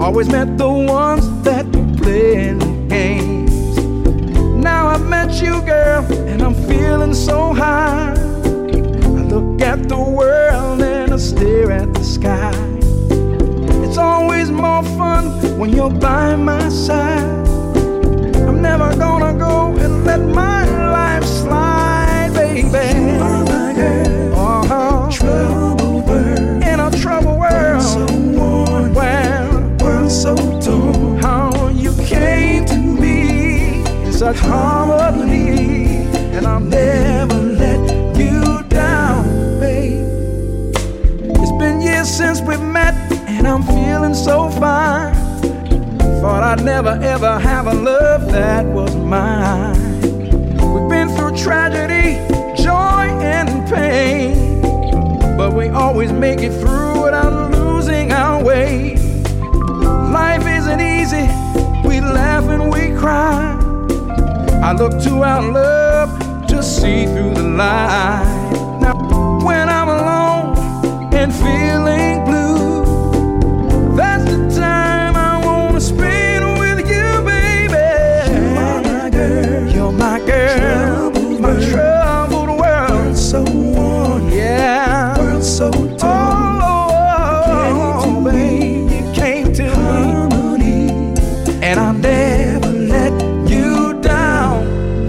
Always met the ones that were playing games. Now I've met you, girl, and I'm feeling so high. I look at the world and I stare at the sky. It's always more fun when you're by my side. I'm never gonna go and let my life slide, baby. You are my girl, troubled world. In a troubled world, so worn, world so torn. How you came to me in such harmony, and I'll never let you down, babe. It's been years since we met, and I'm feeling so fine. Thought I'd never ever have a love that was mine. We've been through tragedy, joy and pain, but we always make it through without losing our way. Life isn't easy, we laugh and we cry. I look to our love to see through the light. Now when I'm alone and feeling blue, that's the time I wanna spend with you, baby. You are my girl, you're my girl, my troubled world, so worn, yeah, world so torn. Oh, baby, you came to me, and I'll never let you down.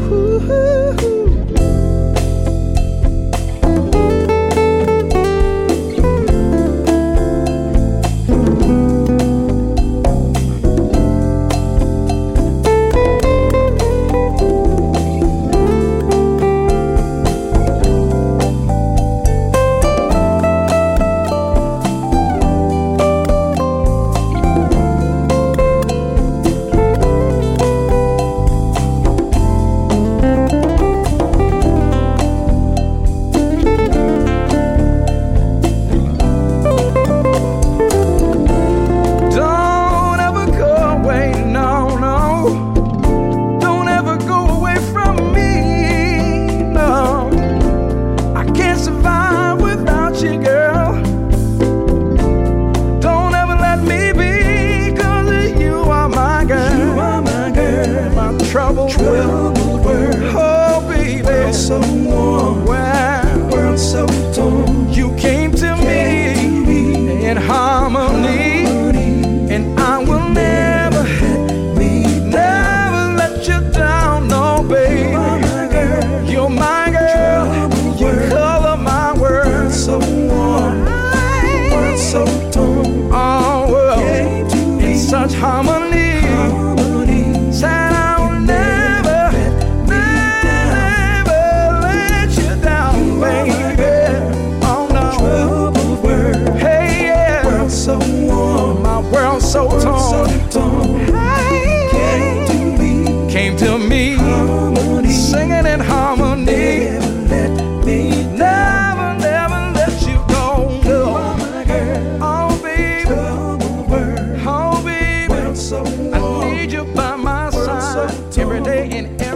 Troubled world, oh baby, so warm, world so torn. You came to me in harmony, and I will never let you down, no baby. You're my girl, you color my world, so warm, world so torn. Oh, world in such harmony. So torn, came to me, singing in harmony. Never let you go. Oh baby, oh baby, I need you by my side every day and every